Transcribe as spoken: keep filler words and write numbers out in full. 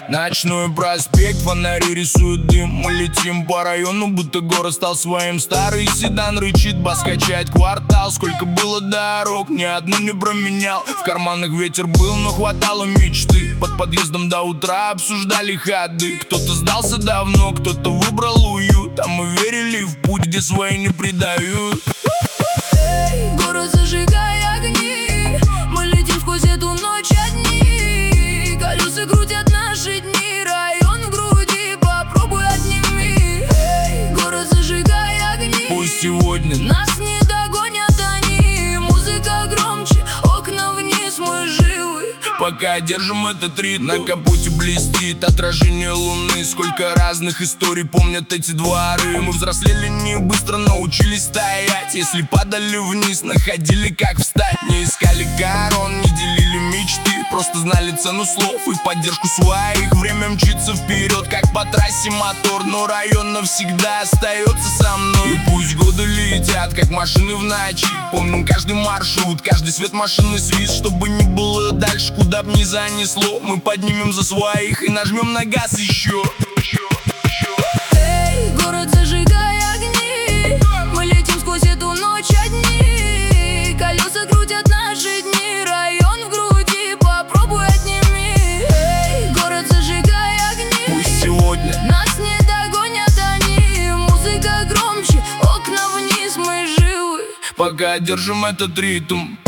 Ночной проспект, фонари рисуют дым. Мы летим по району, будто город стал своим. Старый седан рычит, бас качает квартал. Сколько было дорог, ни одну не променял. В карманах ветер был, но хватало мечты. Под подъездом до утра обсуждали ходы. Кто-то сдался давно, кто-то выбрал уют. А мы верили в путь, где свои не предают. Эй, город, зажигай огни, мы летим сквозь эту ночь одни. Колеса крутят наши дни, район в груди, попробуй отними. Эй, город, зажигай огни, Пусть сегодня нас не догонят они. Музыка громче, окна вниз, мы живы. пока держим этот ритм. На капоте блестит отражение луны. Сколько разных историй помнят эти дворы. Мы взрослели не быстро, научились стоять. Если падали вниз, находили как встать. Не искали корон, не делили мечты. Просто знали цену слов и поддержку своих. Время мчится вперед, как по трассе мотор. Но район навсегда остается со мной. И пусть годы летят, как машины в ночи. Помним каждый маршрут, каждый свет машины свист. Чтобы не было дальше, куда б ни занесло, мы поднимем за своих и нажмем на газ еще. Эй, город, зажигай огни, мы летим сквозь эту ночь одни. Колеса крутят наши дни, район в груди, попробуй отними. Эй, город, зажигай огни, Пусть сегодня нас не догонят они. Музыка громче, окна вниз, мы живы. пока держим этот ритм.